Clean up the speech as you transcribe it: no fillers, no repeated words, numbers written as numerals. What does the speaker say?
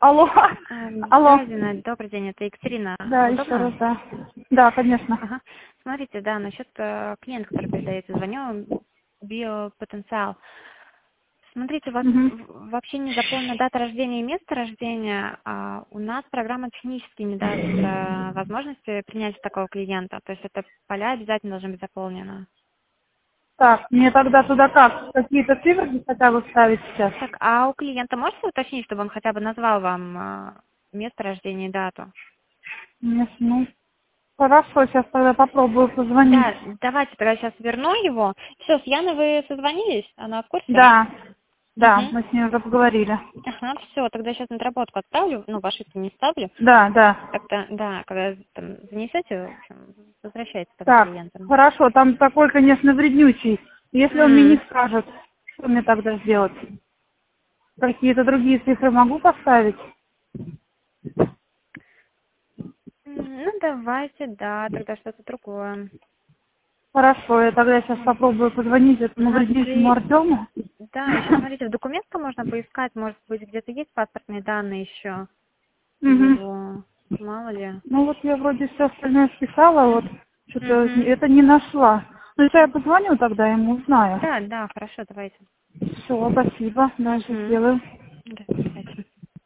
Алло. Алло. Зина, добрый день, это Екатерина. Да, Удобно? еще раз, да. Да, конечно. Ага. Смотрите, да, насчет клиента, который передается, звоню, биопотенциал. Смотрите, у вас Мгм. вообще не заполнена дата рождения и место рождения, а у нас программа технически не даст возможности принять такого клиента. То есть это поля обязательно должны быть заполнены. Так, мне тогда туда как? Какие-то цифры хотя бы вставить сейчас? Так, а у клиента можете уточнить, чтобы он хотя бы назвал вам место рождения и дату? Нет, ну, хорошо, сейчас тогда попробую позвонить. Да, давайте тогда сейчас верну его. Все, с Яной вы созвонились? Она в курсе? Да, да, Угу. мы с ней уже поговорили. Ага, все, тогда сейчас на отработку отправлю, ну, ваши не ставлю. Да, да. Как-то, да, когда там занесете, в общем, возвращайте тогда Так, клиентам. хорошо, там такой, конечно, вреднючий. Если он мне не скажет, что мне тогда сделать? Какие-то другие цифры могу поставить? Ну, давайте, да, тогда что-то другое. Хорошо, я тогда сейчас попробую позвонить этому Ага, вреднючему Артему. да, еще смотрите, в документах можно поискать, может быть, где-то есть паспортные данные еще Мгм. его, мало ли. Ну вот я вроде все остальное списала, вот что-то Угу. это не нашла. Ну если я позвоню, тогда ему узнаю. Да, да, хорошо, давайте. Все, спасибо, дальше Угу. сделаю. Да.